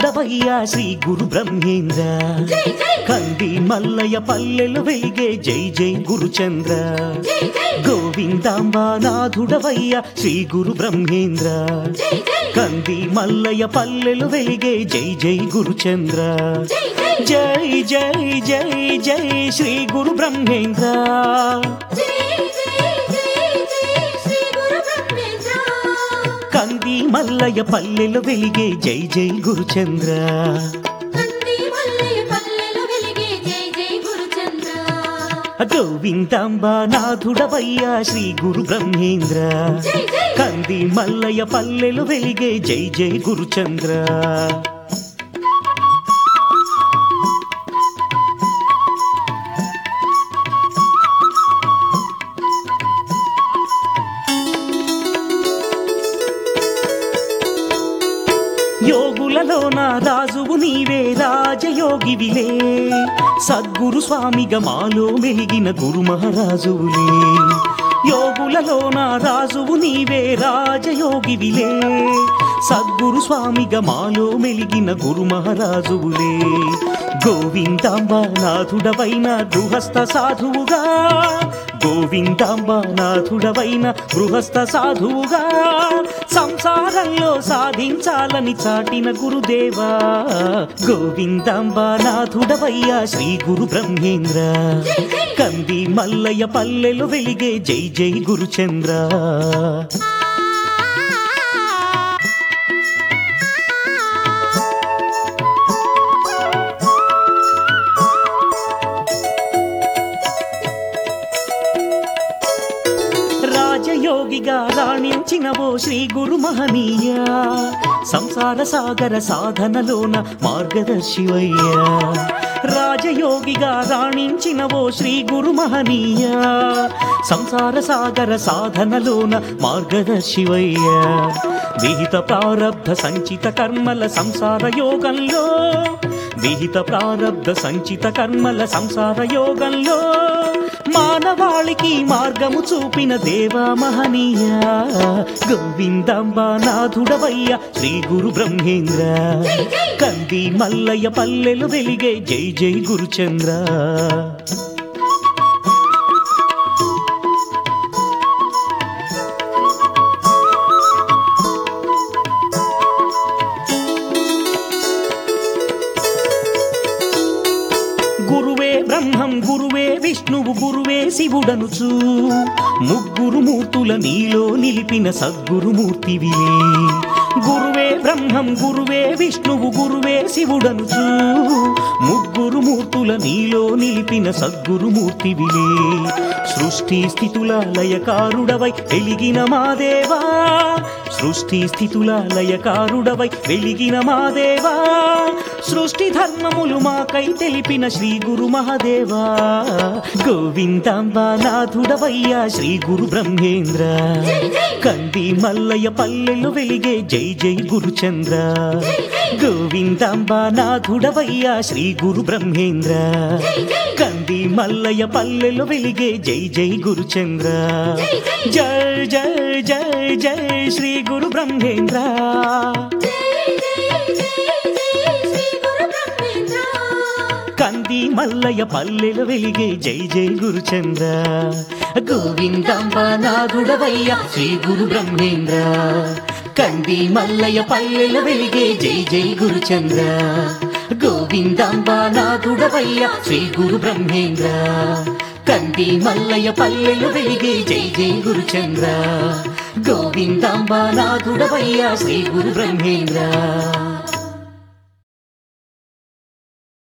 నాథుడవయ్యా శ్రీ గురు బ్రహ్మేంద్ర కంది మల్లయ్య పల్లెలు వెలిగే జై జై గురుచంద్ర గోవిందాంబా నాథుడవయ్యా శ్రీ గురు బ్రహ్మేంద్ర కంది మల్లయ్య పల్లెలు వెలిగే జై జై గురుచంద్ర జై జై జై జై శ్రీ గురు బ్రహ్మేంద్ర కంది మల్లయ్య పల్లెలు వెలిగే జై జై గురుచంద్ర గోవిందాంబా నాథుడవయ్యా శ్రీ గురు బ్రహ్మేంద్ర కంది మల్లయ్య పల్లెలు వెలిగే జై జై గురుచంద్ర యోగులలోన రాజువు నీవే రాజయోగివిలే సద్గురు స్వామిగా మాలో మెలిగిన గురు మహారాజువులే యోగులలోన రాజువు నీవే రాజయోగివిలే సద్గురు స్వామిగా మాలో మెలిగిన గురు మహారాజువులే గోవిందాంబా నాథుడవైన గృహస్థ సాధువుగా గోవిందాంబా నాథుడవైన గృహస్థ సాధువుగా సంసారంలో సాధించాలని చాటిన గురుదేవా గోవిందాంబా నాథుడవయ్యా శ్రీ గురు బ్రహ్మేంద్ర కంది మల్లయ్య పల్లెలు వెలిగే జై జై గురుచంద్ర రాజయోగిగా రాణించినవో శ్రీ గురు మహనీయ సంసార సాగర సాధనలోన మార్గదర్శివయ్యా రాజయోగిగా రాణించినవో శ్రీ గురు మహనీయ సంసార సాగర సాధనలోన మార్గదర్శివయ్యా విహిత ప్రారబ్ధ సంచిత కర్మల సంసార యోగంలో విహిత ప్రారబ్ధ సంచిత కర్మల సంసార యోగంలో మానవాళికి మార్గము చూపిన దేవా మహనీయ గోవిందాంబా నాథుడవయ్యా శ్రీ గురు బ్రహ్మేంద్ర కంది మల్లయ్య పల్లెలు వెలిగే జై జై గురుచంద్ర గురువే బ్రహ్మం గురువే విష్ణువు గురువే శివుడనుచు ముగ్గురు మూర్తుల నీలో నిలిపిన సద్గురుమూర్తివిలే గురువే బ్రహ్మం గురువే విష్ణువు గురువే శివుడనుచు ముగ్గురు మూర్తుల నీలో నిలిపిన సద్గురుమూర్తివిలే సృష్టి స్థితుల లయకారుడవై వెలిగిన మాదేవా సృష్టి స్థితుల లయకారుడవై వెలిగిన మాదేవా సృష్టి ధర్మములు మాకై తెలిపిన శ్రీ గురు మహాదేవా గోవిందాంబా నాథుడవయ్యా శ్రీ గురు బ్రహ్మేంద్ర కంది మల్లయ్య పల్లెలు వెలిగే జై జై గురుచంద్ర గోవిందాంబా నాథుడవయ్యా శ్రీ గురు బ్రహ్మేంద్ర కంది మల్లయ్య పల్లెలు వెలిగే జై జై గురుచంద్ర జై జై జై జై శ్రీ గురు బ్రహ్మేంద్ర కంది మల్లయ్య పల్లెలు వెలిగే జై జై గురుచంద్ర గోవిందాంబా నాథుడవయ్యా శ్రీ గురు బ్రహ్మేంద్ర కంది మల్లయ్య పల్లెలు వెలిగే జై జై గురుచంద్ర గోవిందాంబా నాథుడవయ్యా శ్రీ గురు బ్రహ్మేంద్ర కంది మల్లయ్య పల్లెలు వెలిగే జై జై గురుచంద్ర గోవిందాంబా నాథుడవయ్యా శ్రీ గురు బ్రహ్మేంద్ర